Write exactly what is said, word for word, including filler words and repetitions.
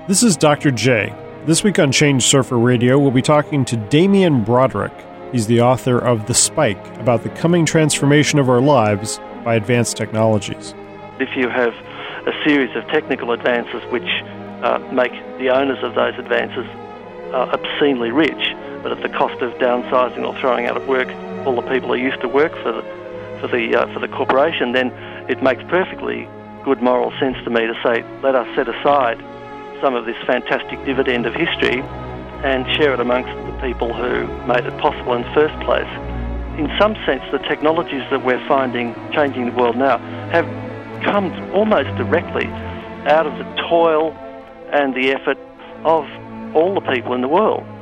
This is Doctor J. This week on Change Surfer Radio, we'll be talking to Damien Broderick. He's the author of The Spike, about the coming transformation of our lives by advanced technologies. If you have a series of technical advances which uh, make the owners of those advances uh, obscenely rich, but at the cost of downsizing or throwing out of work all the people who used to work for the, for the, uh, for the corporation, then it makes perfectly good moral sense to me to say, let us set aside some of this fantastic dividend of history and share it amongst the people who made it possible in the first place. In some sense, the technologies that we're finding changing the world now have come almost directly out of the toil and the effort of all the people in the world.